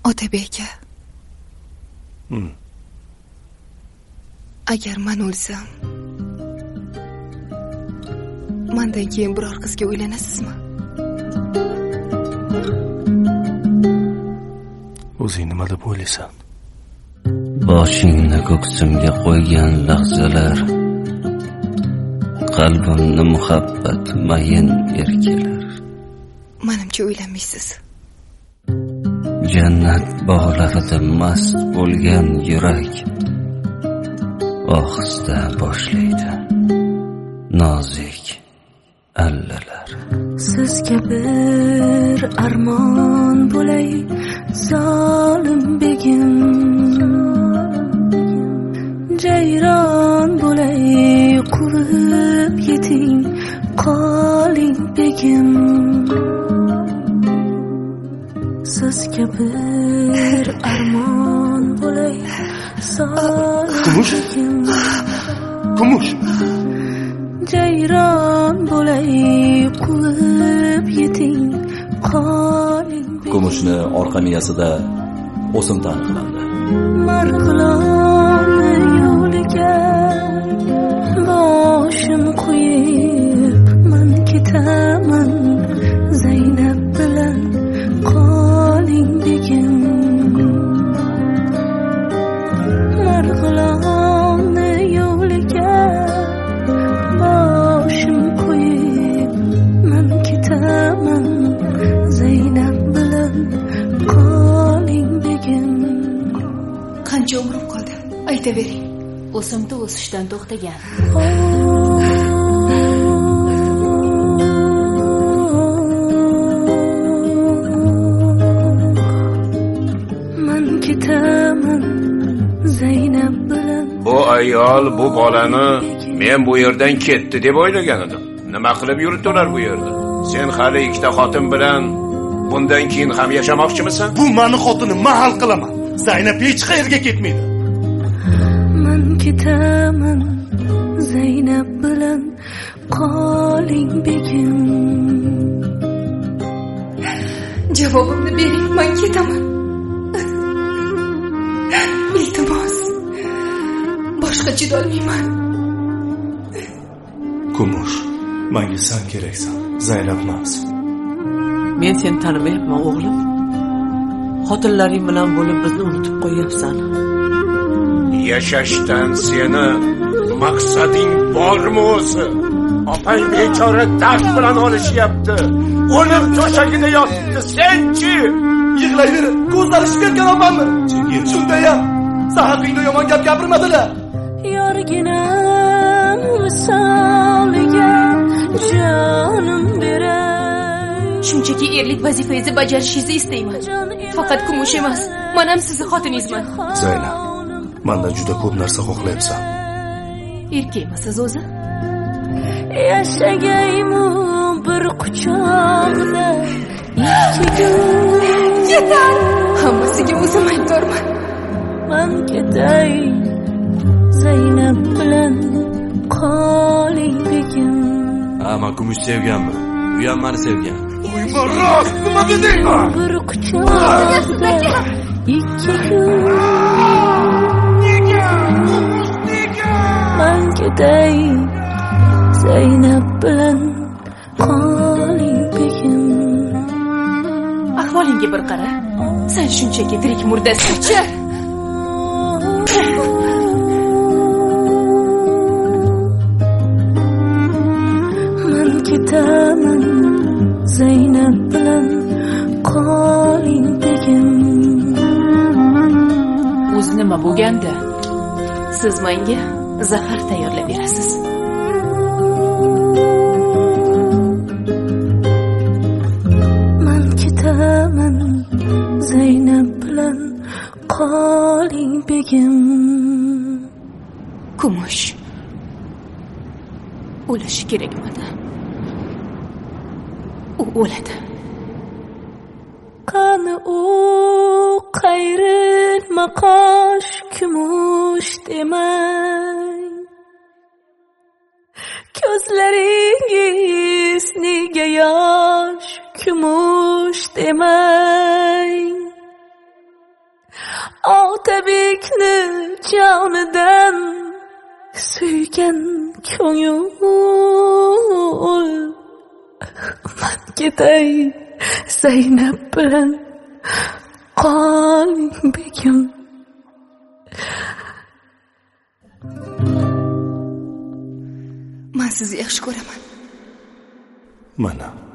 Otabek aka. Agar men o'lsam, mendan keyin biror qizga uylanasizmi? O'zing nima deb o'ylaysan? Boshingni ko'ksimga qo'ygan lahzalar, qalbimni muhabbat mayin erkalar. Menimcha uylanmaysiz. Jannat bog'larida mast bo'lgan yurak ohista boshlaydi nozik allalar. Sizga bir armon bo'lay, zolim begim, jayron bo'lay, quvib yeting, qoling begim. Sizga bir armon bo'lay, zolim begim, Kumush. jayron bo'lay, quvib yeting, qoling begim. Kumushni orqa miyasida o'simta aniqlandi. Marg'ilon yo'liga boshim qo'yib men ketaman, Zaynab bilan qoling begim. Marg'ilon yo'liga boshim qo'yib men ketaman, Zaynab bilan qoling begim. Qancha umrim qoldi? Aytavering. O'simta o'sishdan to'xtagan. Men ketaman, Zaynab bilan. Bu ayol bu bolani men bu yerdan ketdi deb o'ylagan edim. Nima qilib yuribdilar bu yerda? Sen hali ikkita xotin bilan bundan keyin ham yashamoqchimisan? Bu meni xotinim, men hal qilaman. Zaynab hech qayerga ketmaydi. Men ketaman, Zaynab bilan qoling begim. Javobimni bering, men ketaman. Iltimos. Boshqa chidolmayman. Kumush, menga sen keraksan, Zaynab emas. Men seni tanimayapman o'g'lim. Xotinlaring bilan bo'lib bizni unutib qo'yyapsan. Yashashdan seni maqsading bormi o'zi? Opang bechora dard bilan olishyapti. O'lim to'shagida yotibdi. Senchi? Yig'layver, ko'zlari shikayotgan opamni. Shunda ham sahaqingda yomon gap gapirmadilar. Yorginam misoliga jonim beray. Shunchaki erlik vazifangizni bajarishingizni istayman. Faqat Kumush emas, men ham sizni xotiningizman. Zaynab, mendan juda ko'p narsa xohlayapsan. Erkakmisiz o'zi? Yashagaymu bir quchoqda Yetar! Hammasiga o'zim aybdorman. Men ketay, Zaynab bilan qoling begim. Men Kumush sevganman. U ham meni sevgan. Uyma rost, nima deding? Bir quchoqda ikki kun. Men ketay, Zaynab bilan qoling begim. Ahvolingga bir qara. Sen shunchaki tirik murdasan-chi. Men ketaman, Zaynab bilan qoling begim. O'zi nima bo'lganda? Siz menga zafar tayyorlab berasiz. Men ketaman, Zaynab bilan qoling begim. Kumush o'lishi kerakmidi? U o'ladi. Qani u qayrilma qosh kumush demang. Ko'zlaringiz nega yosh kumush demang. Sendekni jonidan suygan ko'ngil man ketay Zaynab bilan qoling begim. Men sizni yaxshi ko'raman. Mana